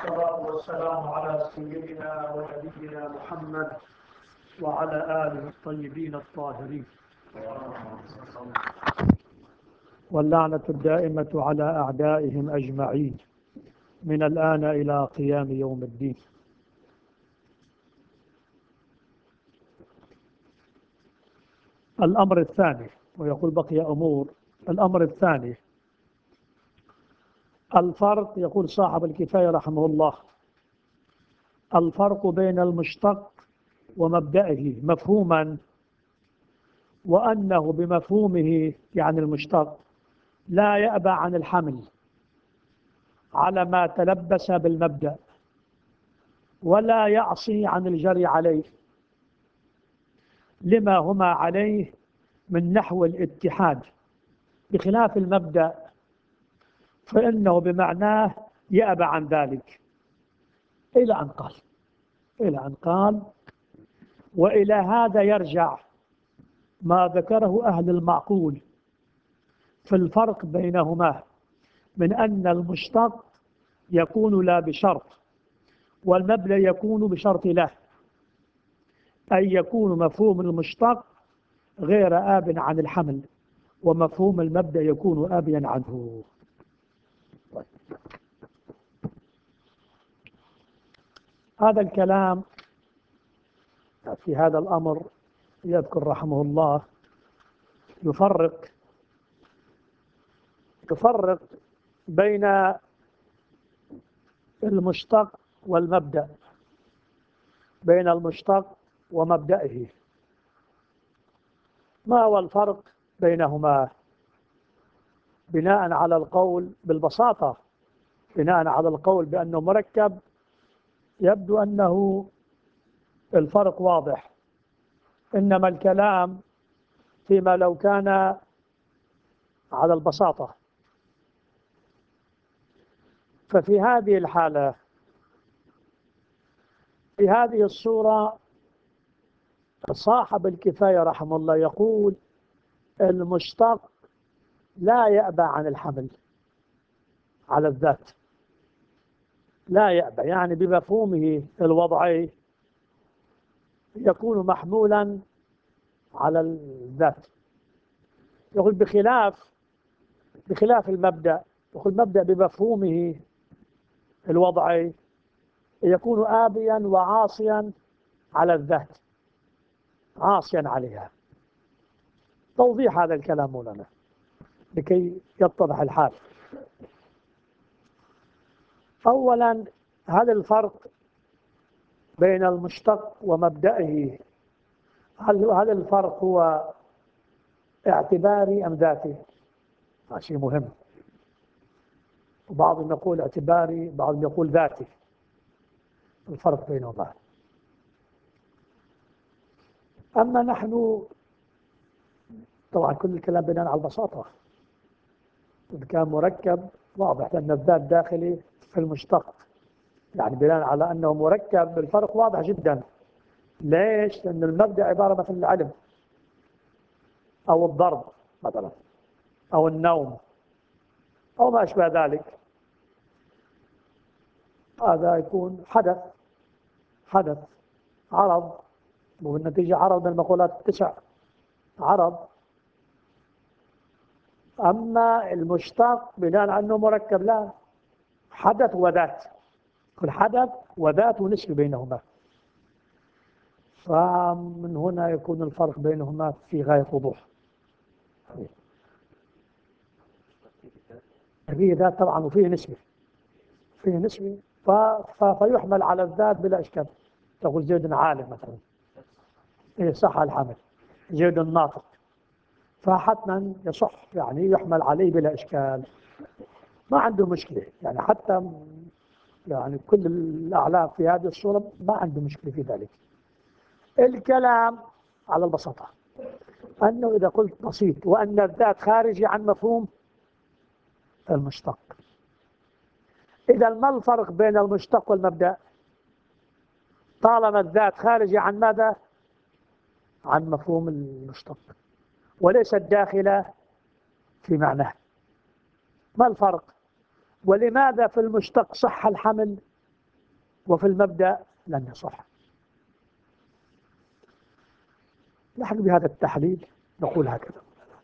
والصلاة والسلام على سيدنا ونبينا محمد وعلى آله الطيبين الطاهرين، واللعنة الدائمة على أعدائهم أجمعين من الآن إلى قيام يوم الدين. الأمر الثاني، ويقول بقي أمور. الأمر الثاني الفرق، يقول صاحب الكفاية رحمه الله: الفرق بين المشتق ومبدئه مفهوما، وأنه بمفهومه يعني المشتق لا يأبى عن الحمل على ما تلبس بالمبدأ ولا يعصي عن الجري عليه لما هما عليه من نحو الاتحاد، بخلاف المبدأ فإنه بمعناه يأبى عن ذلك إلى أن قال وإلى هذا يرجع ما ذكره أهل المعقول في الفرق بينهما من أن المشتق يكون لا بشرط والمبدأ يكون بشرط له، أي يكون مفهوم المشتق غير آب عن الحمل ومفهوم المبدأ يكون آبيا عنه. هذا الكلام في هذا الأمر يذكر رحمه الله يفرق بين المشتق والمبدأ، بين المشتق ومبدئه. ما هو الفرق بينهما؟ بناء على القول بالبساطة، بناء على القول بأنه مركب، يبدو أنه الفرق واضح، إنما الكلام فيما لو كان على البساطة. ففي هذه الحالة، في هذه الصورة، صاحب الكفاية رحمه الله يقول المشتق لا يأبى عن الحمل على الذات، لا يأبى يعني بمفهومه الوضعي يكون محمولا على الذات. يقول بخلاف المبدأ، يقول المبدأ بمفهومه الوضعي يكون آبيا وعاصيا على الذات، عاصيا عليها. توضيح هذا الكلام لنا لكي يتضح الحال. أولا، هل الفرق بين المشتق ومبدئه هل الفرق هو اعتباري أم ذاتي؟ هذا شيء مهم. بعضهم يقول اعتباري، بعضهم يقول ذاتي. الفرق بينهما. أما نحن طبعا كل الكلام بناء على البساطة. إذا كان مركب واضح أن الذات داخلي في المشتق، يعني بناء على أنه مركب الفرق واضح جدا. ليش؟ لأن المبدأ عبارة مثل العلم أو الضرب مثلا أو النوم أو ما أشبه ذلك. هذا يكون حدث عرض، وبالنتيجة عرض من المقولات التسع عرض. أما المشتق بناء على أنه مركب لا، حدث وذات، كل حدث وذات ونسبة بينهما. فمن هنا يكون الفرق بينهما في غاية وضوح. فيه ذات طبعا وفيه نسبة، فيحمل على الذات بلا إشكال. تقول زيد عالم مثلا، إيه صح الحمل، زيد ناطق، فحتما يصح يعني يحمل عليه بلا إشكال، ما عنده مشكلة. يعني حتى يعني كل الأعلام في هذه الصورة ما عنده مشكلة في ذلك. الكلام على البساطة، أنه إذا قلت بسيط وأن الذات خارجي عن مفهوم المشتق، إذا ما الفرق بين المشتق والمبدأ؟ طالما الذات خارجي عن ماذا؟ عن مفهوم المشتق وليست داخلة في معناه. ما الفرق؟ ولماذا في المشتق صح الحمل وفي المبدأ لن يصح. نحن بهذا التحليل نقول هكذا: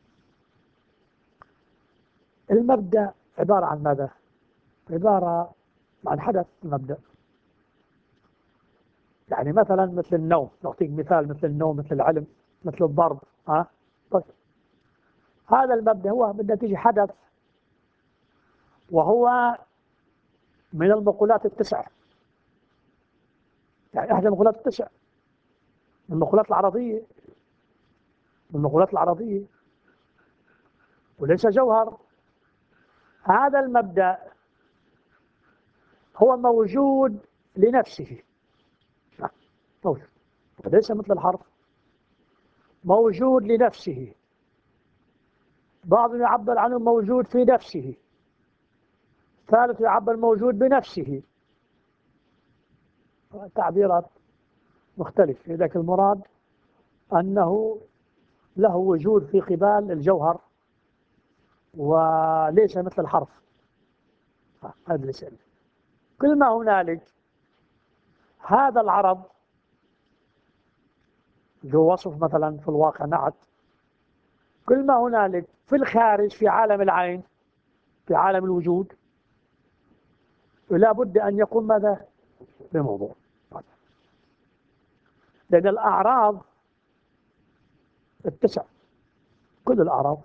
المبدأ عبارة عن ماذا؟ عبارة عن حدث المبدأ. يعني مثلا مثل النوم، نعطيك مثال مثل النوم، مثل العلم، مثل الضرب. طيب، هذا المبدأ هو بالنتيجة حدث، وهو من المقولات التسع، يعني أحد المقولات التسع من المقولات العربية، من المقولات العربية، وليس جوهر. هذا المبدأ هو موجود لنفسه، موجود، ليس مثل الحرف، موجود لنفسه. بعضهم يعبر عنه موجود في نفسه، ثالث يعبر موجود بنفسه، تعبيرات مختلفة. لذلك المراد أنه له وجود في قبال الجوهر وليس مثل الحرف. هذا الاسم كل ما هنالك. هذا العرض جو وصف مثلا في الواقع نعت، كل ما هنالك في الخارج في عالم العين، في عالم الوجود، لا بد أن يكون ماذا؟ بموضوع. لأن الأعراض التسع، كل الأعراض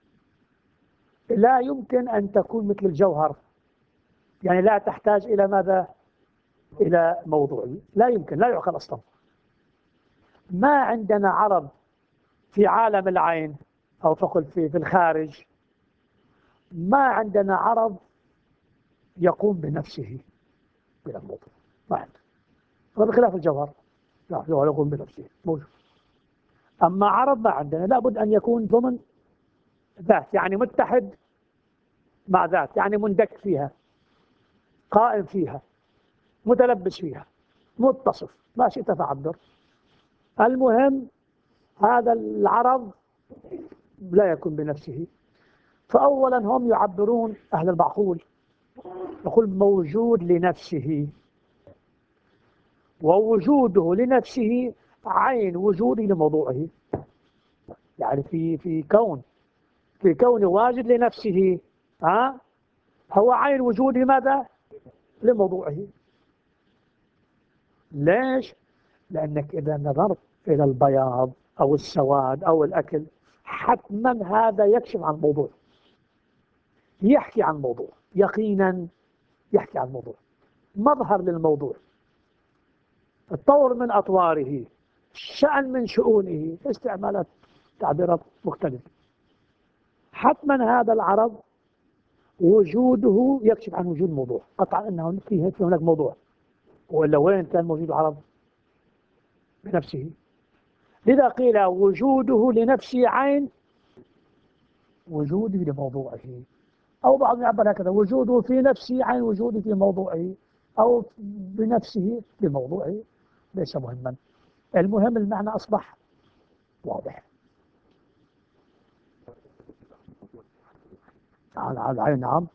لا يمكن أن تكون مثل الجوهر، يعني لا تحتاج إلى ماذا؟ إلى موضوع. لا يمكن، لا يعقل أصلا. ما عندنا عرض في عالم العين أو تقل في الخارج، ما عندنا عرض يقوم بنفسه بلا موضوع، ما عندنا. وبخلاف الجوهر، لا، الجوهر يقوم بنفسه موجود. أما عرض ما عندنا، لابد أن يكون ضمن ذات، يعني متحد مع ذات، يعني مندك فيها، قائم فيها، متلبس فيها، متصف، ما شئت فعبر. المهم هذا العرض لا يكون بنفسه. فأولا هم يعبرون أهل المعقول، يقول موجود لنفسه، ووجوده لنفسه عين وجوده لموضوعه. يعني في كون واجد لنفسه، هو عين وجوده ماذا؟ لموضوعه. ليش؟ لأنك إذا نظرت إلى البياض أو السواد أو الأكل، حتما هذا يكشف عن موضوع، يحكي عن موضوع، يقينا يحكي عن موضوع، مظهر للموضوع، الطور من أطواره، شأن من شؤونه، استعمالات تعبيرات مختلفة. حتما هذا العرض وجوده يكشف عن وجود موضوع، قطعا أنه فيه هناك موضوع، وإلا وين كان موجود العرض بنفسه؟ لذا قيل وجوده لنفسه عين وجوده لموضوعه، أو بعض يعبر هكذا: وجوده في نفسه عين وجوده في موضوعه، أو بنفسه بموضوعه. ليس مهما، المهم المعنى أصبح واضح. على العين، نعم.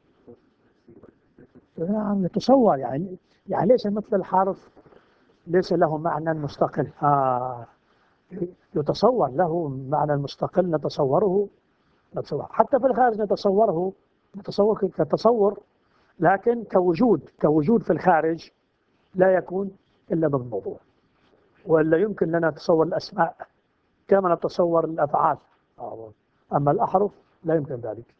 نعم، يتصور، يعني ليس مثل الحرف، ليس له معنى مستقل. يتصور له معنى مستقل، نتصوره حتى في الخارج نتصوره، نتصور كتصور، لكن كوجود في الخارج لا يكون إلا بالموضوع. ولا يمكن لنا تصور الأسماء كما نتصور الأفعال، أما الأحرف لا يمكن ذلك.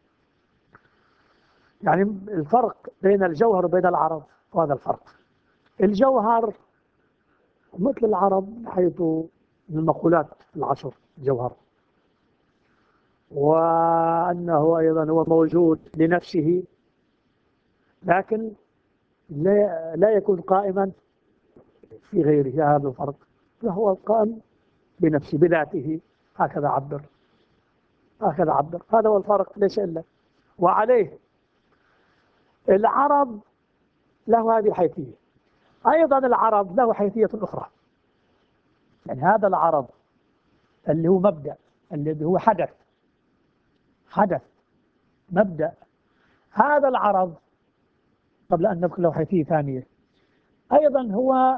يعني الفرق بين الجوهر وبين العرض، وهذا الفرق. الجوهر مثل العرض حيث من المقولات العشر جوهر، وأنه أيضا هو موجود لنفسه، لكن لا يكون قائما في غيره. هذا الفرق، فهو قائم بنفسه بذاته. هكذا عبر، هكذا عبر، هذا هو الفرق، ليس إلا. وعليه العرض له هذه الحيثية. أيضا العرض له حيثية أخرى، يعني هذا العرض اللي هو مبدأ، الذي هو حدث مبدأ، هذا العرض قبل أن ندخل له حيثية ثانية. أيضا هو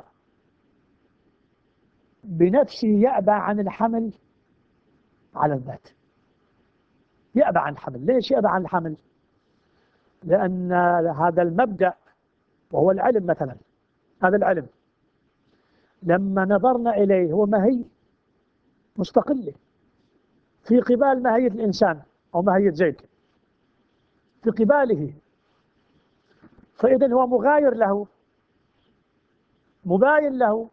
بنفسه يأبى عن الحمل على الذات، يأبى عن الحمل. ليش يأبى عن الحمل؟ لأن هذا المبدأ وهو العلم مثلا، هذا العلم لما نظرنا إليه هو ماهي مستقلة في قبال ماهية الإنسان أو ماهية زيد، في قباله، فإذا هو مغاير له، مباين له.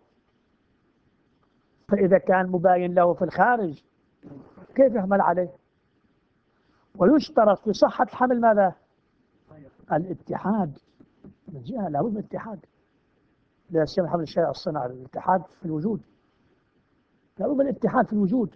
فإذا كان مباين له في الخارج كيف يحمل عليه؟ ويشترط في صحة الحمل ماذا؟ الاتحاد. من جهة لابد من الاتحاد، لا سيما حمل الشيء الصنع، الاتحاد في الوجود، لابد من الاتحاد في الوجود.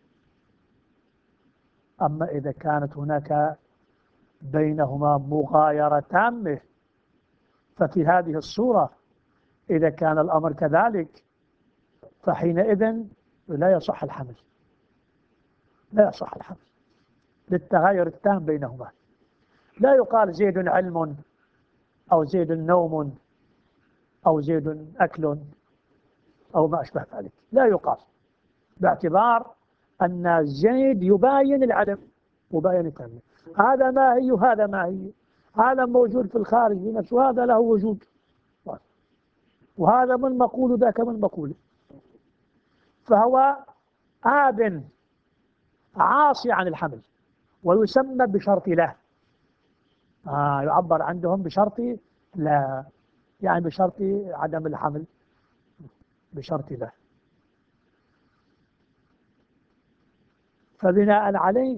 أما إذا كانت هناك بينهما مغايرة تامة، ففي هذه الصورة إذا كان الأمر كذلك فحينئذ لا يصح الحمل، لا يصح الحمل للتغاير التام بينهما. لا يقال زيد علم أو زيد نوم أو زيد أكل أو ما أشبه ذلك، لا يقال، باعتبار أن زيد يباين العدم مباين التام. هذا ما هي وهذا ما هي، هذا موجود في الخارج بنفسه وهذا له وجود، وهذا من مقول ذاك من مقول، فهو آب عاصي عن الحمل ويسمى بشرط لا. يعبر عندهم بشرط لا، يعني بشرط عدم الحمل، بشرط لا. فبناء عليه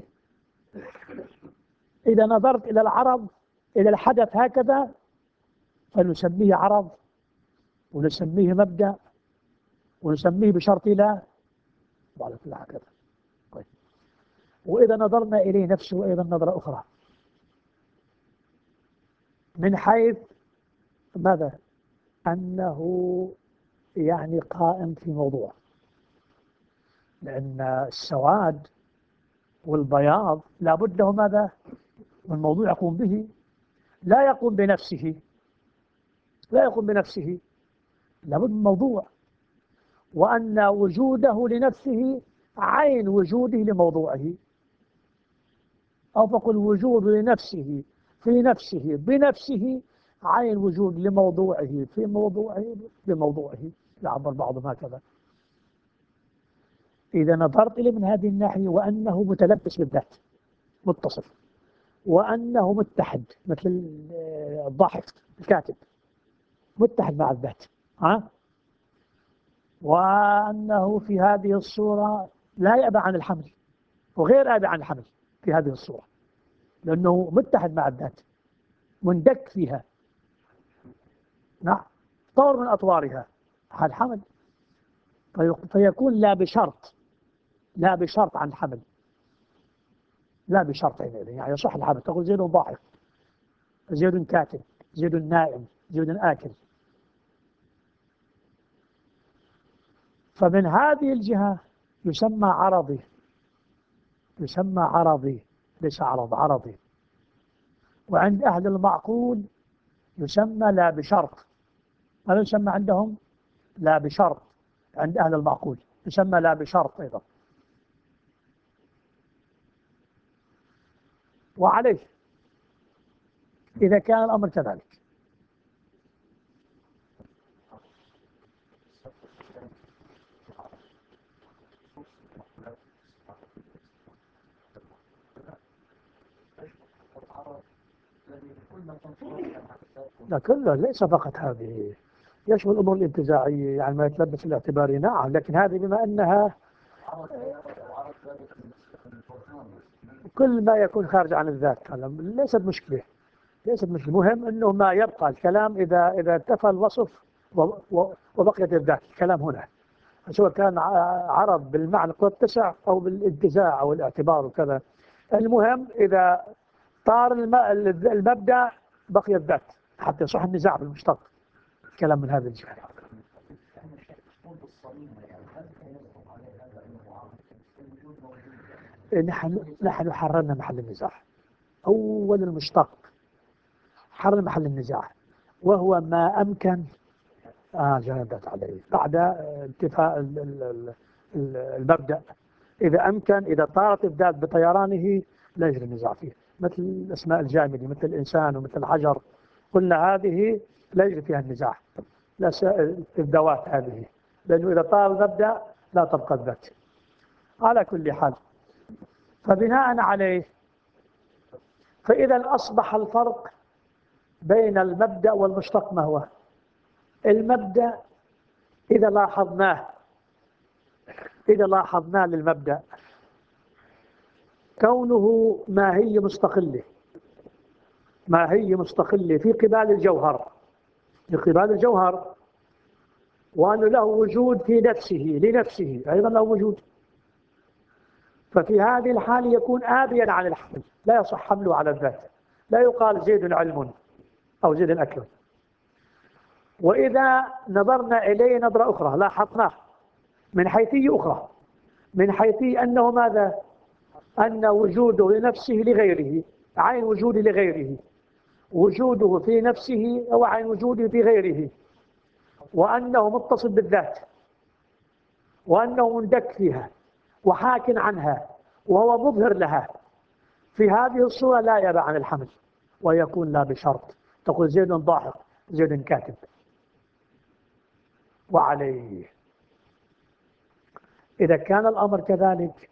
إذا نظرت إلى العرض، إلى الحدث هكذا، فنسميه عرض ونسميه مبدأ ونسميه بشرط لا، وعلى كل هكذا. طيب. وإذا نظرنا إليه نفسه أيضا نظرة أخرى من حيث ماذا؟ أنه يعني قائم في موضوع، لأن السواد والبياض لا بد له ماذا؟ من موضوع يقوم به، لا يقوم بنفسه، لا يقوم بنفسه، لابد من موضوع، وأن وجوده لنفسه عين وجوده لموضوعه، أو فقل وجود لنفسه في نفسه بنفسه عين وجود لموضوعه في موضوعه بموضوعه، يعبر بعضهم هكذا. إذا نظرت إليه من هذه الناحية وأنه متلبس بالذات متصف، وأنه متحد مثل الضاحك الكاتب متحد مع الذات، وأنه في هذه الصورة لا يأبى عن الحمل وغير آبى عن الحمل في هذه الصورة، لأنه متحد مع الذات مندك فيها، نعم، طور من أطوارها على الحمل، فيكون لا بشرط، لا بشرط عن الحمل، لا بشرط يعني يصح الحمل. تقول زيد ضاحك، زيد كاتب، زيد نائم، زيد آكل. فمن هذه الجهة يسمى عرضي، يسمى عرضي، ليس عرض، عرضي. وعند أهل المعقول يسمى لا بشرط. هذا يسمى عندهم لا بشرط، عند أهل المعقول يسمى لا بشرط أيضا. وعليه إذا كان الأمر كذلك لا كله ليس فقط هذه، يشمل الأمور الانتزاعية يعني ما يتلبس الاعتباري، نعم، لكن هذه بما أنها كل ما يكون خارج عن الذات ليست مشكلة، ليست مشكلة. مهم أنه ما يبقى الكلام إذا انتفى الوصف وبقيت الذات، الكلام هنا سواء كان عرض بالمعنى التسع أو بالانتزاع أو الاعتبار وكذا. المهم إذا طار المبدأ بقي الذات حتى يصح النزاع بالمشتق، الكلام من هذا الجهة. نحن حررنا محل النزاع، أول المشتق حرر محل النزاع، وهو ما أمكن جندت عليه بعد انتفاء المبدأ. إذا أمكن، إذا طارت الذات بطيرانه لا يجري النزاع فيه، مثل الأسماء الجامدة، مثل الإنسان ومثل الحجر، قلنا هذه لا يجري فيها النزاع، لا الذوات هذه، لأنه إذا طار المبدأ لا تبقى الذات. على كل حال، فبناء عليه، فإذا أصبح الفرق بين المبدأ والمشتق ما هو؟ المبدأ إذا لاحظنا للمبدأ كونه ماهية مستقلة في قبال الجوهر، وأنه له وجود في نفسه، لنفسه أيضا له وجود. ففي هذه الحال يكون آبيا عن الحمل، لا يصح حمله على الذات، لا يقال زيد علم أو زيد أكل. وإذا نظرنا إليه نظرة أخرى لاحظناه من حيثية أخرى، من حيثية أنه ماذا؟ أن وجوده لنفسه لغيره، عين وجوده لغيره، وجوده في نفسه هو عين وجوده في غيره، وأنه متصل بالذات، وأنه مندك فيها وحاك عنها وهو مظهر لها. في هذه الصورة لا يبع عن الحمل، ويكون لا بشرط تقول زيد ضاحك زيد كاتب. وعليه إذا كان الأمر كذلك،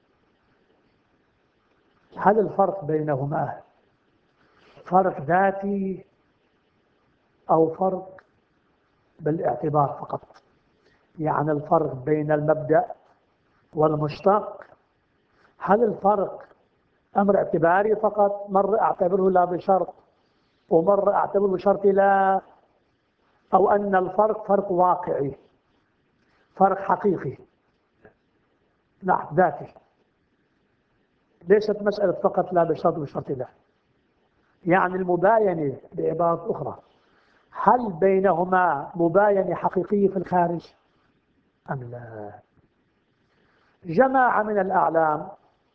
هل الفرق بينهما فرق ذاتي أو فرق بالاعتبار فقط؟ يعني الفرق بين المبدأ والمشتق، هل الفرق أمر اعتباري فقط، مرة أعتبره لا بشرط ومرة أعتبره بشرط لا، أو أن الفرق فرق واقعي، فرق حقيقي، نعم ذاتي، ليست مسألة فقط لا بشرط وبشرط لا. يعني المباينة بعبارة أخرى، هل بينهما مباينة حقيقية في الخارج أم لا؟ جماعة من الأعلام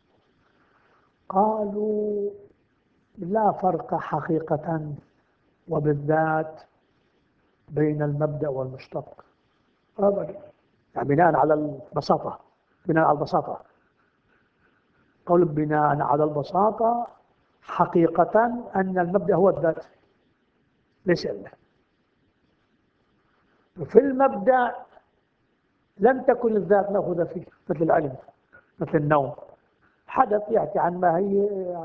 قالوا لا فرق حقيقة وبالذات بين المبدأ والمشتق أبدا، يعني بناء على البساطة، قول بناء على البساطة حقيقة أن المبدأ هو الذات ليس إلا. وفي المبدأ لم تكن الذات مأخوذة فيه، مثل العلم، مثل النوم، حدث يأتي عن ما هي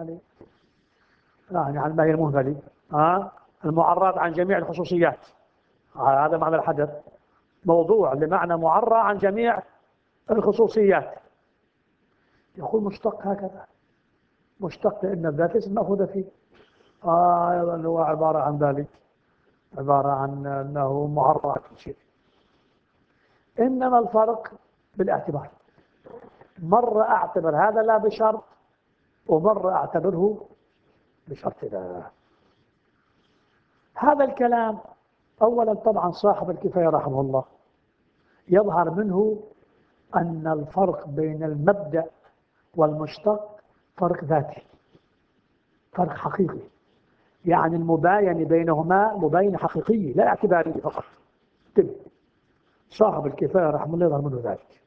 يعني عن ما هي المهملة، المعرض عن جميع الخصوصيات، هذا معنى الحدث، موضوع لمعنى معرى عن جميع الخصوصيات. يقول مشتق هكذا، مشتق لأن الذات ليست مأخوذة فيه، أيضا هو عبارة عن ذلك، عبارة عن أنه معرى عن كل شيء. إنما الفرق بالاعتبار، مرة أعتبر هذا لا بشرط ومرة أعتبره بشرط لا. هذا الكلام أولا طبعا صاحب الكفاية رحمه الله يظهر منه أن الفرق بين المبدأ والمشتق فرق ذاتي، فرق حقيقي، يعني المباينة بينهما مباينة حقيقية لا اعتبارية فقط. صاحب الكفاية رحمه الله يظهر منه ذلك.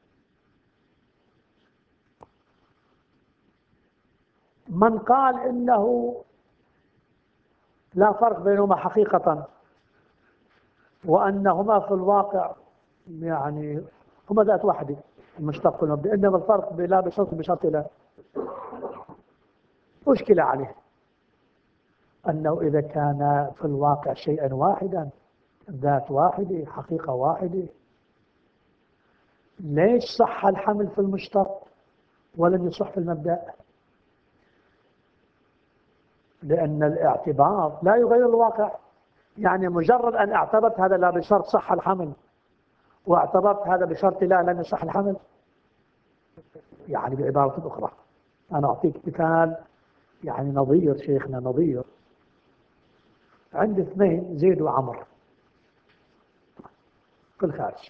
من قال إنه لا فرق بينهما حقيقة وأنهما في الواقع يعني هما ذات واحدة، المشتق والمبدأ، إنما الفرق لا بشرط بشرط لا، مشكلة عليه أنه إذا كان في الواقع شيئا واحدا، ذات واحدة، حقيقة واحدة، ليش صح الحمل في المشتق ولم يصح في المبدأ؟ لأن الاعتبار لا يغير الواقع. يعني مجرد أن اعتبرت هذا لا بشرط صح الحمل واعتبرت هذا بشرط لا لم يصح الحمل. يعني بعبارة أخرى أنا أعطيك مثال، يعني نظير شيخنا، نظير. عندي اثنين زيد وعمر في الخارج.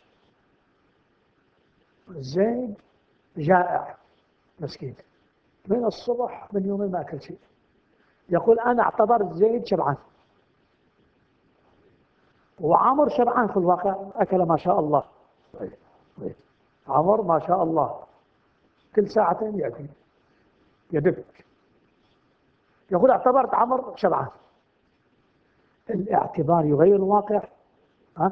زيد جائع مسكين من الصبح من يومين ما أكل شيء، يقول أنا اعتبرت زيد شبعان، وعمر شبعان في الواقع، أكل ما شاء الله. طيب. طيب. عمر ما شاء الله كل ساعتين يأكل يدك، يقول اعتبرت عمر شبعان. الاعتبار يغير الواقع. ها؟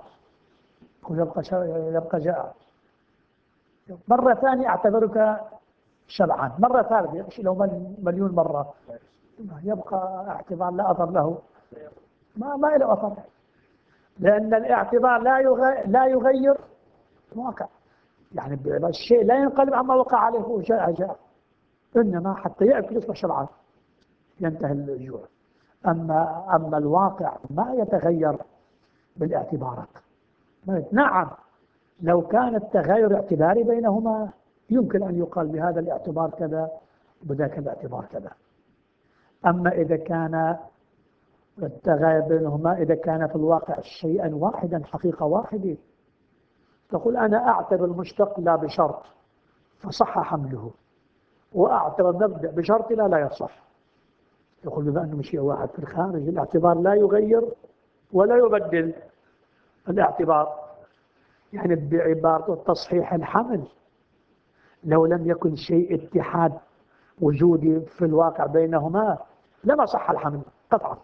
يبقى جائع. مرة ثانية اعتبرك شبعان، مرة ثالثة لو مليون مرة يبقى اعتبار لا أثر له، ما له أثر، لأن الاعتبار لا يغير الواقع. يعني الشيء لا ينقلب عما وقع عليه هو جاء، إنما حتى يأكل يصبح شبعان ينتهي الجوع. أما الواقع ما يتغير بالاعتبارات. نعم، لو كان التغير اعتباري بينهما يمكن أن يقال بهذا الاعتبار كذا وبذاك الاعتبار كذا. أما إذا كان التغير بينهما، إذا كان في الواقع شيئا واحدا، حقيقة واحدة، تقول أنا أعتبر المشتق لا بشرط فصح حمله، وأعتبر مبدأ بشرط لا يصح. يقول بما أنه شيء واحد في الخارج، الاعتبار لا يغير ولا يبدل الاعتبار. يعني بعبارة تصحيح الحمل، لو لم يكن شيء اتحاد وجودي في الواقع بينهما لما صح الحمل قطعا.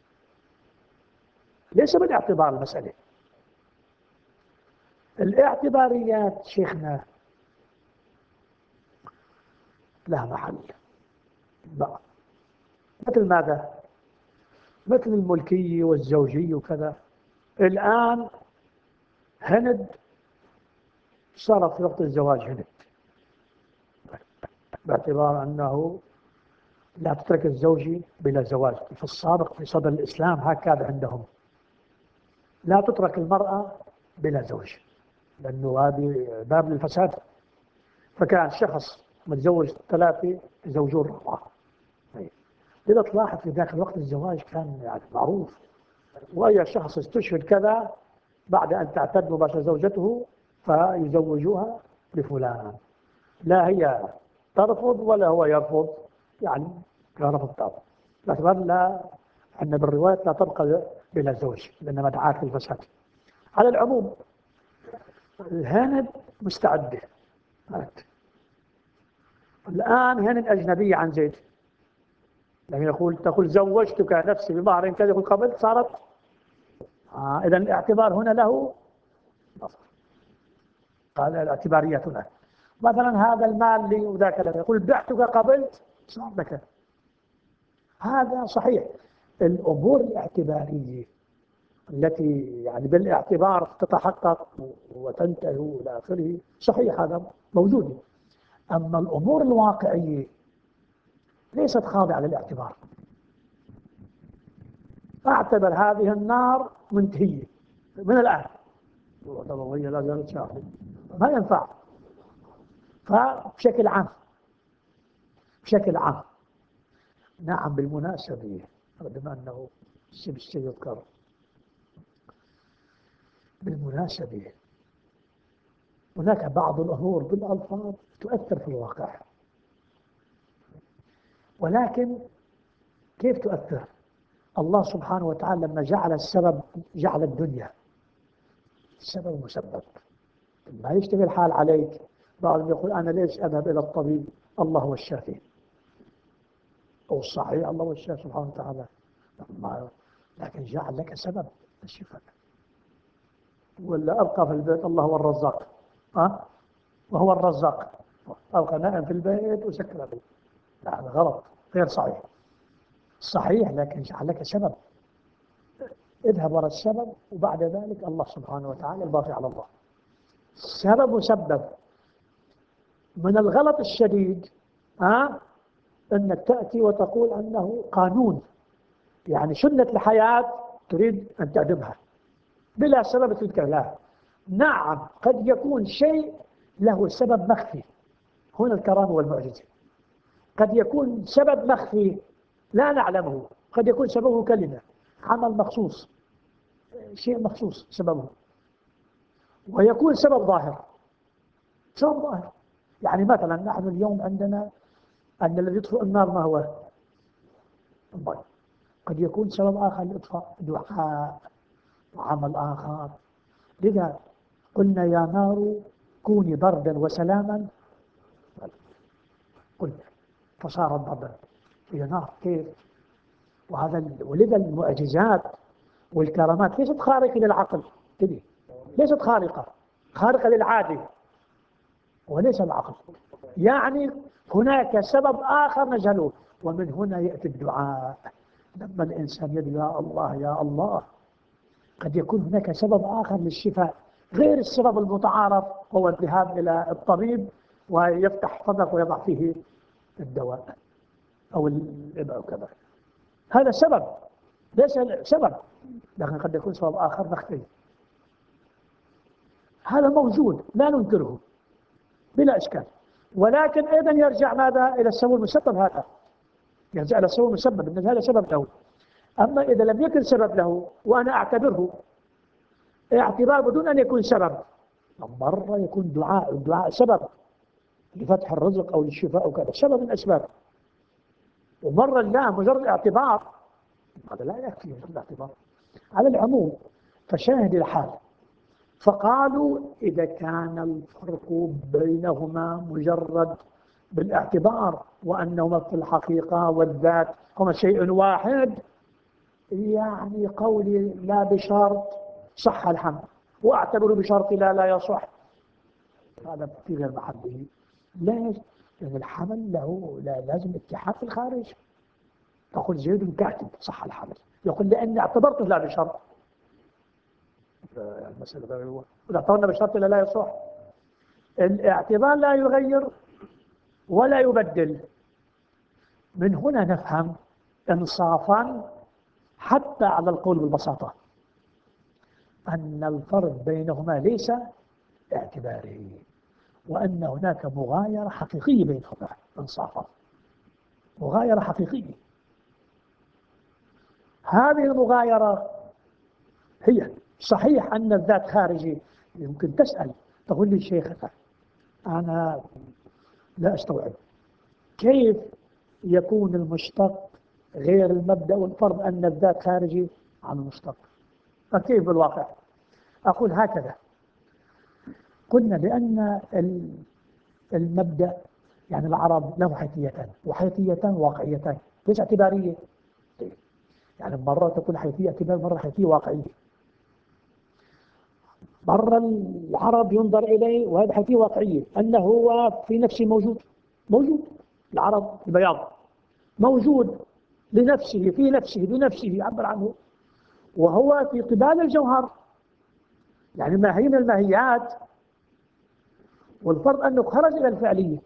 ليس بالاعتبار المسألة. الاعتباريات شيخنا لها محل بقى. مثل ماذا؟ مثل الملكية والزوجية وكذا. الآن هند صارت في وقت الزواج هند، باعتبار أنه لا تترك الزوجة بلا زواج. في السابق في صدر الإسلام هكذا عندهم، لا تترك المرأة بلا زوج، لأنه هذه باب للفساد. فكان شخص متزوج 3 يزوجون 4. إذا تلاحظ في ذاك الوقت الزواج كان يعني معروف، وأي شخص استشهد كذا بعد أن تعتد مباشرة زوجته فيزوجوها لفلان، لا هي ترفض ولا هو يرفض، يعني رفض طبعا. باعتبار لا أن بالرواية لا تبقى بلا زوج لأن مدعاة للفساد. على العموم الهند مستعدة. الآن هند أجنبية عن زيد، لكن تقول زوجتك نفسي بمهر كذا، يقول قبلت، صارت. إذا الاعتبار هنا له نظر. قال الاعتبارية هنا مثلا هذا المال لي وذاك لك، يقول بعتك قبلت، صار لك. هذا صحيح. الأمور الاعتبارية التي يعني بالاعتبار تتحقق وتنتهي إلى آخره صحيح، هذا موجود. أما الأمور الواقعية ليست خاضعة للاعتبار. أعتبر هذه النار منتهية من الآن، وهي لا زالت شاهدة، ما ينفع. فبشكل عام نعم. بالمناسبة بما أنه الشيء يذكر، بالمناسبة هناك بعض الأمور بالألفاظ تؤثر في الواقع، ولكن كيف تؤثر؟ الله سبحانه وتعالى لما جعل السبب، جعل الدنيا سبب مسبب. ما يشتغل الحال عليك، بعضهم يقول أنا ليش أذهب إلى الطبيب؟ الله هو الشافي، أو الصحيح الله هو الشافي سبحانه وتعالى، لكن جعل لك سبب الشفاء. ولا أبقى في البيت الله هو الرزاق، وهو الرزاق، أبقى نائم في البيت وسكر البيت. لا، هذا غلط، غير صحيح. صحيح لكن جعل لك سبب، اذهب وراء السبب، وبعد ذلك الله سبحانه وتعالى الباقي على الله. سبب وسبب. من الغلط الشديد أنك تأتي وتقول أنه قانون، يعني سنة الحياة تريد أن تعدمها بلا سبب تلك. لا، نعم قد يكون شيء له سبب مخفي، هنا الكرامة والمعجزة. قد يكون سبب مخفي لا نعلمه، قد يكون سببه كلمة، عمل مخصوص، شيء مخصوص سببه، ويكون سبب ظاهر. سبب ظاهر يعني مثلا نحن اليوم عندنا أن الذي يطفئ النار ما هو؟ الماء. قد يكون سبب آخر لإطفاء دعاء، عمل آخر. لذا قلنا يا نار كوني بردا وسلاما، قلنا فصارت بردا. يا نار كيف؟ ولذا المعجزات والكرامات ليست خارقة للعقل، ليست خارقة للعادة وليس العقل. يعني هناك سبب آخر نجهله، ومن هنا يأتي الدعاء. لما الإنسان يدعو يا الله يا الله، قد يكون هناك سبب آخر للشفاء غير السبب المتعارف، هو الذهاب إلى الطبيب ويفتح صدرك ويضع فيه الدواء أو الإبر أو كذا. هذا سبب، ليس سبب، لكن قد يكون سبب آخر نخفيه. هذا موجود لا ننكره بلا إشكال، ولكن أيضا يرجع ماذا؟ إلى السبب المسبب. هذا يرجع إلى السبب المسبب، أن هذا سبب له. أما إذا لم يكن سبب له وأنا أعتبره اعتبار بدون أن يكون سبب، مرة يكون الدعاء سبب لفتح الرزق أو للشفاء أو كذا، سبب من أسباب، ومرة لا، مجرد اعتبار، هذا لا يكفي الاعتبار. على العموم فشاهد الحال. فقالوا إذا كان الفرق بينهما مجرد بالاعتبار وأنهما في الحقيقة والذات هما شيء واحد، يعني قولي لا بشرط صح الحمل واعتبر بشرط لا يصح، هذا في غير محله. ليش؟ لأن الحمل له لازم اتحاد في الخارج. تقول زيد كاتب صح الحمل، يقول لأني اعتبرته لا بشرط. المسألة إذا اعتبرنا بشرط لا يصح. الاعتبار لا يغير ولا يبدل. من هنا نفهم إنصافا حتى على القول بالبساطة أن الفرق بينهما ليس اعتباري، وأن هناك مغايرة حقيقية بينهما. إنصافا مغايرة حقيقية. هذه المغايرة هي صحيح أن الذات خارجي. يمكن تسأل تقول لي شيخ أنا لا أستوعب كيف يكون المشتق غير المبدأ، والفرض أن الذات خارجي عن المشتق، فكيف بالواقع؟ أقول هكذا. قلنا لأن المبدأ يعني العرب له حيثيتان، وحيثيتان واقعيتان ليس اعتبارية. يعني مرة تكون حيثية اعتبار، مرة حيثية واقعية. مرة العرب ينظر إليه وهذا حيثية واقعية أنه هو في نفسه موجود. العرب البياض موجود لنفسه في نفسه بنفسه يعبر عنه، وهو في قبال الجوهر، يعني ماهي من الماهيات، والفرض أنه خرج إلى الفعلية.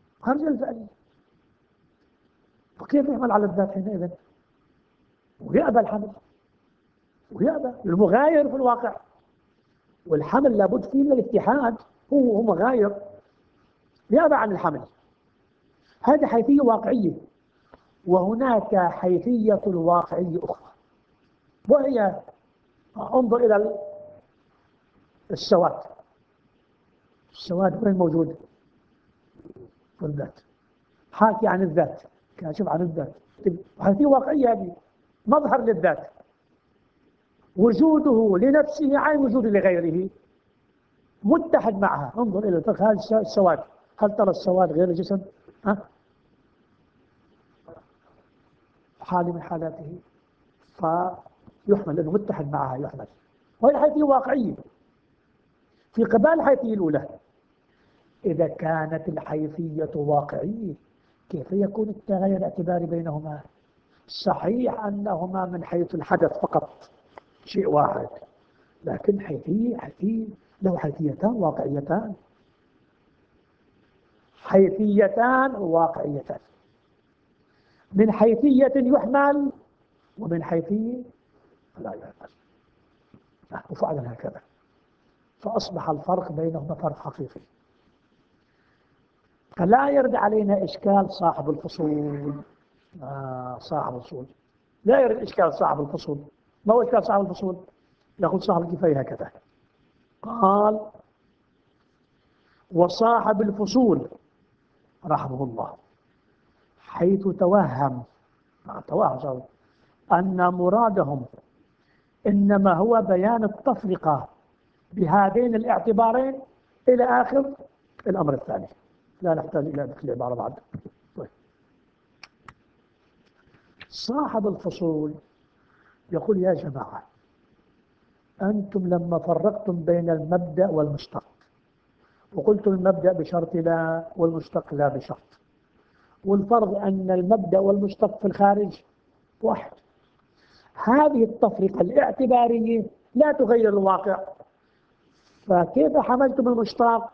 فكيف يحمل على الذات حينئذ؟ ويأبى الحمل، ويأبى المغاير في الواقع. والحمل لابد فيه من الاتحاد، هو مغاير، يأبى عن الحمل. هذه حيثية واقعية. وهناك حيثية واقعية أخرى، وهي انظر إلى السواد. السواد وين موجود؟ في الذات، حاكي عن الذات، كاشف عن الذات. حيثية واقعية، هذه مظهر للذات، وجوده لنفسه عين وجوده لغيره، متحد معها. انظر إلى الفقه، هذا السواد، هل ترى السواد غير الجسم؟ حال من حالاته، فيحمل لأنه متحد معها يحمل. وهي حيثية واقعية في قبال الحيثية الأولى. إذا كانت الحيثية واقعية كيف يكون التغير الاعتباري بينهما؟ صحيح أنهما من حيث الحدث فقط شيء واحد، لكن حيثية له حيثيتان واقعيتان، حيثيتان واقعيتان. من حيثية يحمل ومن حيثية لا يحمل، وفعلا هكذا. فأصبح الفرق بينهما فرق حقيقي. فلا يرد علينا إشكال صاحب الفصول. صاحب الفصول لا يرد إشكال صاحب الفصول. ما هو إشكال صاحب الفصول؟ يقول صاحب الكفاية هكذا، قال وصاحب الفصول رحمه الله حيث توهم أن مرادهم إنما هو بيان التفرقة بهذين الاعتبارين إلى آخر الأمر الثاني. لا نحتاج إلى ذكر العبارة بعد. طيب. صاحب الفصول يقول يا جماعة، أنتم لما فرقتم بين المبدأ والمشتق وقلتم المبدأ بشرط لا والمشتق لا بشرط، والفرض أن المبدأ والمشتق في الخارج واحد، هذه التفرقة الاعتبارية لا تغير الواقع، فكيف حملتم المشتق؟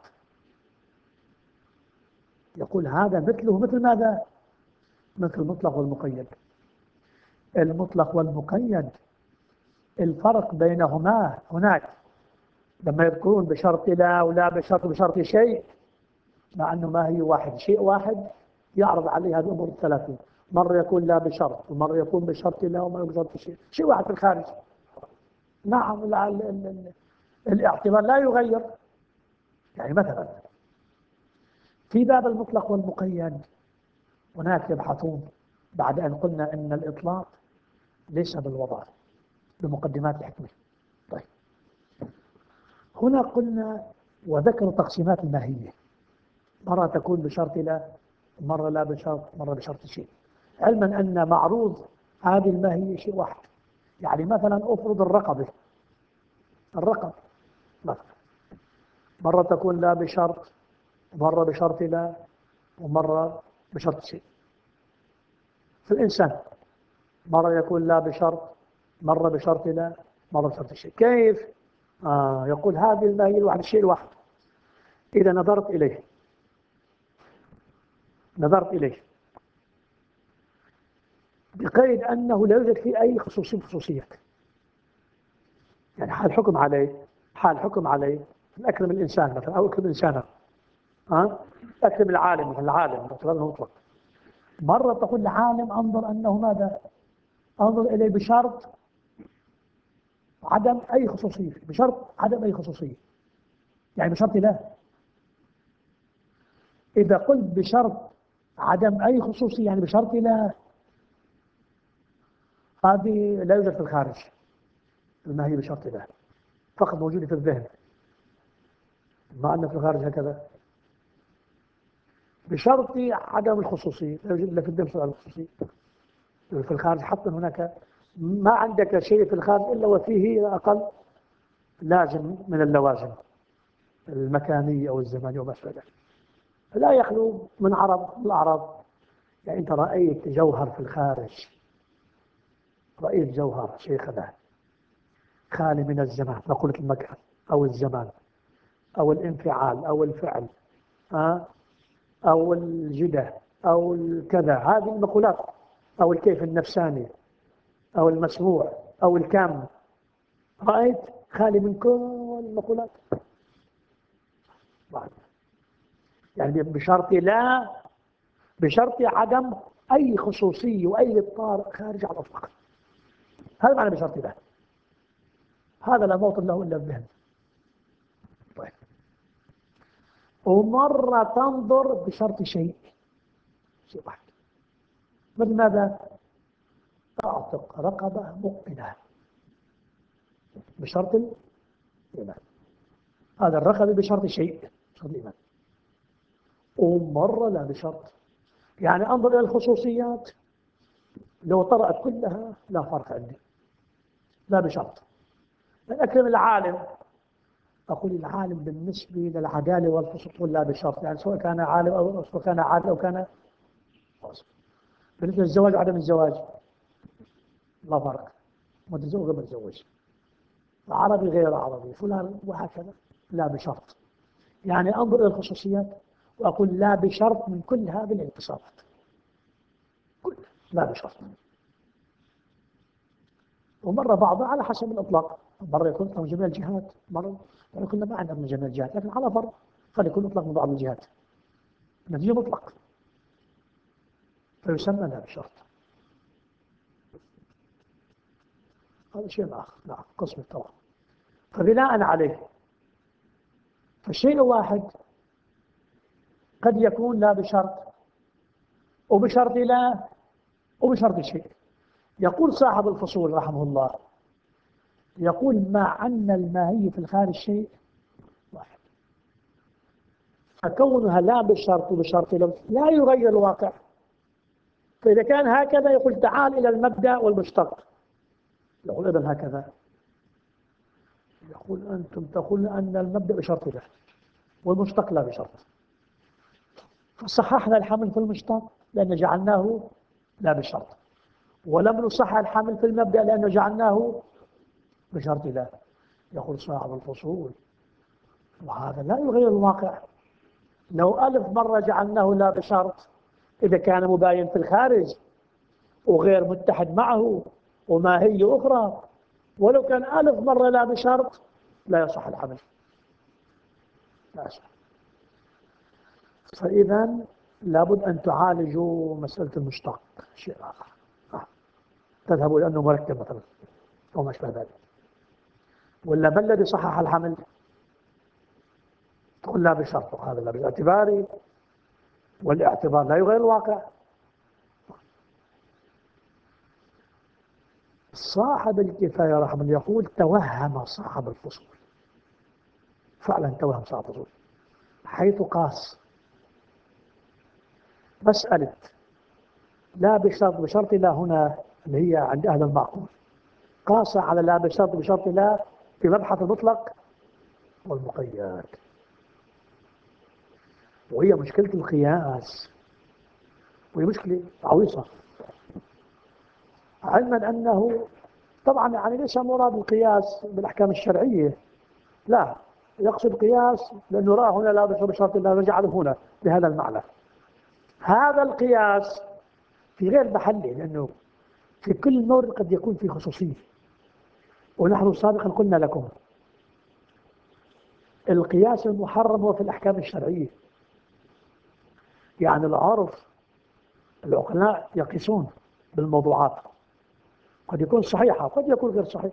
يقول هذا مثله مثل ماذا؟ مثل المطلق والمقيد. المطلق والمقيد الفرق بينهما هناك لما يذكرون بشرط لا ولا بشرط شيء، مع أنه ما هي واحد، شيء واحد يعرض عليه هذه الأمور الثلاثة، مرة يكون لا بشرط ومرة يكون بشرط لا ومرة بشرط شيء واحد في الخارج. نعم الاعتبار لا يغير. يعني مثلا في باب المطلق والمقيد هناك يبحثون بعد أن قلنا أن الإطلاق ليس بالوضع بمقدمات الحكمة. طيب، هنا قلنا وذكروا تقسيمات الماهية، مرة تكون بشرط لا، مرة لا بشرط، مرة بشرط شيء، علما أن معروض هذه الماهية شيء واحد. يعني مثلا أفرض الرقبة مثلا مرة تكون لا بشرط، مرة بشرط لا، ومرة بشرط شيء. في الإنسان مرة يكون لا بشرط، مرة بشرط لا، مرة بشرط شيء. كيف؟ يقول هذه الماهية الواحد، الشيء الواحد إذا نظرت إليه بقيد أنه لا يوجد فيه أي خصوصيات، يعني حال حكم عليه أكرم الإنسان مثلا أو أكرم إنسانا، أكرم العالم مثلا، العالم باعتباره مطلق. مرة تقول العالم أنظر أنه ماذا؟ أنظر إليه بشرط عدم أي خصوصية، يعني بشرط لا. إذا قلت بشرط عدم أي خصوصية يعني بشرط لا، هذه لا يوجد في الخارج، ما هي بشرط لا، فقط موجودة في الذهن، مع أن في الخارج هكذا بشرط عدم الخصوصية، لا يوجد إلا في الذهن على الخصوصية. في الخارج حتى هناك ما عندك شيء في الخارج إلا وفيه أقل لازم من اللوازم المكانية أو الزمانية وما أشبه ذلك، لا يخلو من الأعراض. يعني أنت رأيت جوهر في الخارج، رأيت جوهر شيخنا خالي من الزمان، نقول المكان أو الزمان أو الانفعال أو الفعل أو الجدة أو الكذا، هذه المقولات، أو الكيف النفساني أو المسموع أو الكم، رأيت خالي من كل المقولات، يعني بشرط عدم أي خصوصية وأي إبطال خارج على الأطلاق. هذا معنى بشرط لا، هذا لا موطن له إلا الذهن. طيب، ومرة تنظر بشرط شيء واحد، مثل ماذا؟ تعتق رقبة مؤمنة بشرط الإيمان، هذا الرقبة بشرط شيء، بشرط الإيمان. ومرة لا بشرط، يعني انظر إلى الخصوصيات لو طرأت كلها لا فرق عندي، لا بشرط. من أكرم العالم، أقول العالم بالنسبة للعدالة والفصول لا بشرط، يعني سواء كان عالم أو سواء كان عادل أو كان فاسق. بالنسبة للزواج وعدم الزواج لا فرق، متزوج غير متزوج، عربي غير عربي، فلان، وهكذا لا بشرط. يعني انظر إلى الخصوصيات وأقول لا بشرط من كل هذه الانتصارات، كلها لا بشرط. ومرة بعضها على حسب الإطلاق، مرة يكون من جميع الجهات، مرة يكون ما عندنا من جميع الجهات، لكن على فرض قد يكون مطلق من بعض الجهات، النتيجة مطلق فيسمى لا بشرط. هذا شيء آخر، نعم، قسم الطبع. فبناء عليه فالشيء واحد قد يكون لا بشرط وبشرط لا وبشرط شيء. يقول صاحب الفصول رحمه الله يقول مع أن الماهي في الخارج شيء واحد، فكونها لا بشرط وبشرط لا يغير الواقع. فإذا كان هكذا يقول تعال إلى المبدأ والمشتق، يقول إذن هكذا، يقول أنتم تقولون أن المبدأ بشرط له والمشتق لا بشرط، فصححنا الحمل في المشتق لأن جعلناه لا بشرط، ولم نصحح الحمل في المبدأ لأنه جعلناه بشرط لا. يقول صاحب الفصول وهذا لا يغير الواقع، لو ألف مرة جعلناه لا بشرط إذا كان مباين في الخارج وغير متحد معه وماهية أخرى، ولو كان ألف مرة لا بشرط لا يصح الحمل، لا يصح. فإذا لابد أن تعالجوا مسألة المشتق شيء آخر، تذهبوا لأنه مركب مثلا أو ما أشبه ذلك، ولا ما الذي صحح الحمل؟ تقول لا بشرط، وهذا لا باعتباري، والاعتبار لا يغير الواقع. صاحب الكفاية رحمه الله يقول توهم صاحب الفصول، فعلا توهم صاحب الفصول، حيث قاس مسألة لا بشرط بشرط لا هنا اللي هي عند أهل المعقول، قاس على لا بشرط بشرط لا في مبحث المطلق والمقيد. وهي مشكلة القياس، وهي مشكلة عويصة، علما أنه طبعا يعني ليس مراد القياس بالأحكام الشرعية، لا، يقصد قياس لأنه رأى هنا لا بشرط لا رجعله هنا بهذا المعنى. هذا القياس في غير محله، لأنه في كل مورد قد يكون في خصوصية، ونحن سابقا قلنا لكم القياس المحرم هو في الأحكام الشرعية، يعني العرف العقلاء يقيسون بالموضوعات، قد يكون صحيحة قد يكون غير صحيح.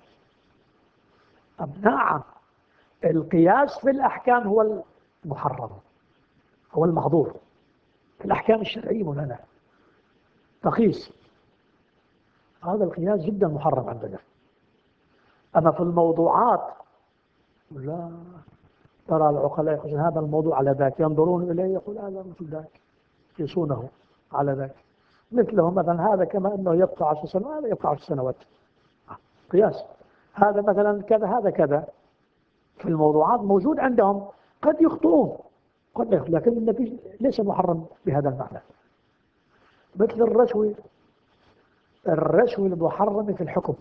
نعم، القياس في الأحكام هو المحرم، هو المحظور في الأحكام الشرعية. مولانا تقيس، هذا القياس جدا محرم عندنا. أما في الموضوعات لا، ترى العقلاء يقولون هذا الموضوع على ذاك، ينظرون إليه يقول هذا مثل ذاك، يقيسونه على ذاك، مثله مثلا هذا كما أنه يبقى 10 سنوات هذا يبقى 10 سنوات، قياس. هذا مثلا كذا هذا كذا، في الموضوعات موجود عندهم، قد يخطئون قد يخطئ، لكن النتيجة ليس محرم بهذا المعنى. مثل الرشوة، الرشوة المحرمة في الحكم،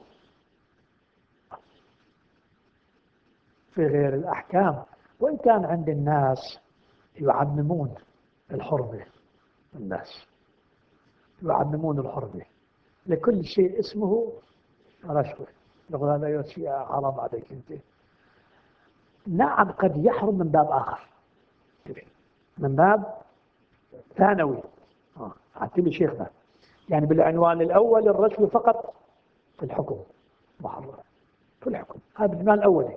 في غير الأحكام، وإن كان عند الناس يعممون الحرمة، الناس يعممون الحرمة، لكل شيء اسمه رشوة، يقول هذا شيء حرام عليك أنت. نعم قد يحرم من باب آخر، من باب ثانوي، عتبي شيخنا، يعني بالعنوان الأول الرشوة فقط في الحكم محرم في الحكم، هذا العنوان الأولي،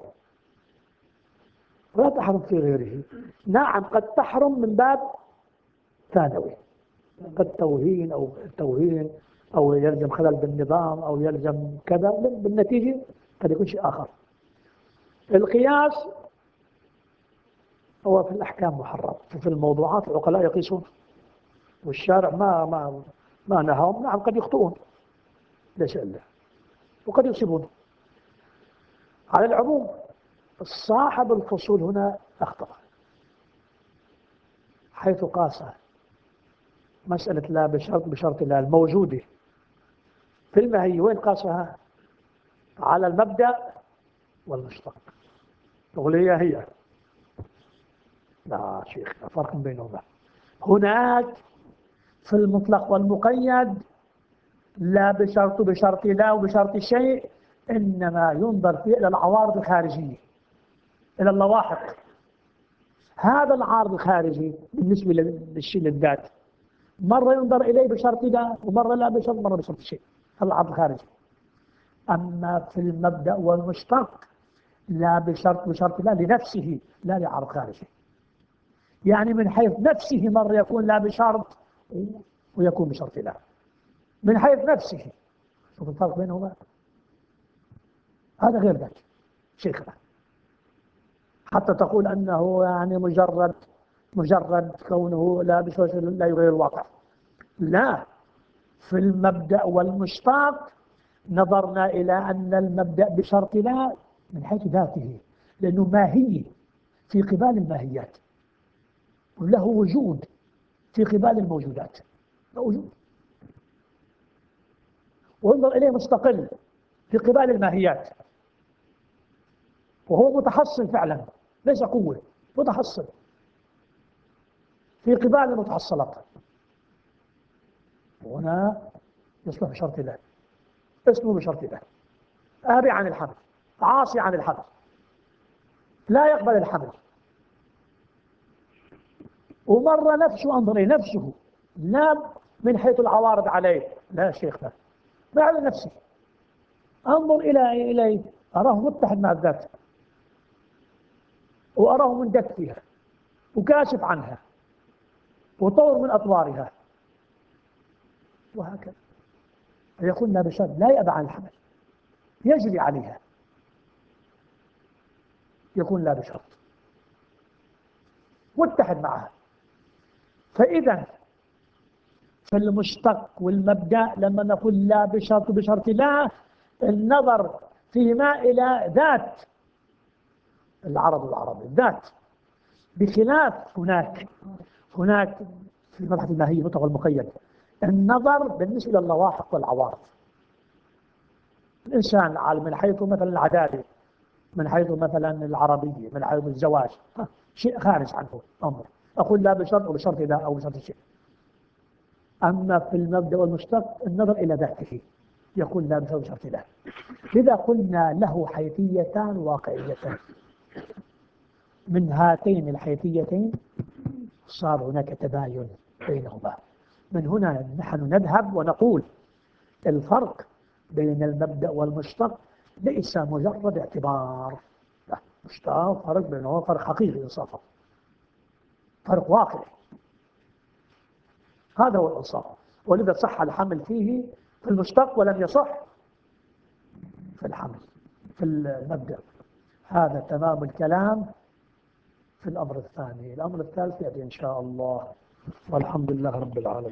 ولا تحرم في غيره. نعم قد تحرم من باب ثانوي، قد توهين أو يلزم خلل بالنظام أو يلزم كذا، بالنتيجة قد يكون شيء آخر. القياس هو في الأحكام محرم، في الموضوعات العقلاء يقيسون، والشارع ما نهاهم. نعم قد يخطئون ليس إلا، وقد يصيبون. على العموم صاحب الفصول هنا أخطأ، حيث قاس مسألة لا بشرط لا الموجودة في الماهية، وين قاسها؟ على المبدأ والمشتق، تقول هي لا شيخ، فرق بينهما. هناك في المطلق والمقيد لا بشرط لا وبشرط شيء، إنما ينظر فيه إلى العوارض الخارجية، إلى اللواحق. هذا العارض الخارجي بالنسبة للشيء للذات مرة ينظر إليه بشرط لا، ومرة لا بشرط، مرة بشرط شيء، هذا العارض الخارجي. أما في المبدأ والمشتق لا بشرط لا لنفسه، لا لعارض خارجي، يعني من حيث نفسه مرة يكون لا بشرط ويكون بشرط لا، من حيث نفسه. شوف الفرق بينهما. هذا غير ذلك شيخنا، حتى تقول أنه يعني مجرد كونه لا بشيء لا يغير الواقع. لا، في المبدأ والمشتق نظرنا إلى أن المبدأ بشرط لا من حيث ذاته، لأنه ماهي في قبال الماهيات، وله وجود في قبال الموجودات، له وجود، وانظر إليه مستقل في قبال الماهيات، وهو متحصل فعلا ليس قوة، متحصل في قبال المتحصلات. وهنا يصبح بشرط الله، اسمه بشرط الله، آبي عن الحمل، عاصي عن الحمل، لا يقبل الحمل. ومر نفسه، انظر إلى نفسه، لا من حيث العوارض عليه، لا شيخ، لا، ما على نفسه، انظر إليه أراه متحد مع الذات، وأراه مندك فيها وكاشف عنها وطور من أطوارها، وهكذا. فيقول لا بشرط، لا يأبى عن الحمل، يجري عليها، يكون لا بشرط متحد معها. فإذا في المشتق والمبدأ لما نقول لا بشرط بشرط لا، النظر فيما إلى ذات العرض والعربي، الذات، بخلاف هناك في مبحث الماهية المطلق والمقيد النظر بالنسبة إلى اللواحق والعوارض. الإنسان العالم من حيث مثلا العدالة، من حيث مثلا العربية، من حيث الزواج، شيء خارج عنه أمر، أقول لا بشرط وبشرط لا أو بشرط شيء. أما في المبدأ والمشتق النظر إلى ذاته، يقول لا بشرط وبشرط لا. لذا قلنا له حيثيتان واقعيتان، من هاتين الحيثيتين صار هناك تباين بينهما. من هنا نحن نذهب ونقول الفرق بين المبدأ والمشتق ليس مجرد اعتبار، لا، مشتق فرق بينه فرق حقيقي إنصافا، فرق واقعي، هذا هو الإنصاف. ولذا صح الحمل فيه في المشتق ولم يصح في الحمل في المبدأ. هذا تمام الكلام في الأمر الثاني. الأمر الثالث يأتي إن شاء الله، والحمد لله رب العالمين.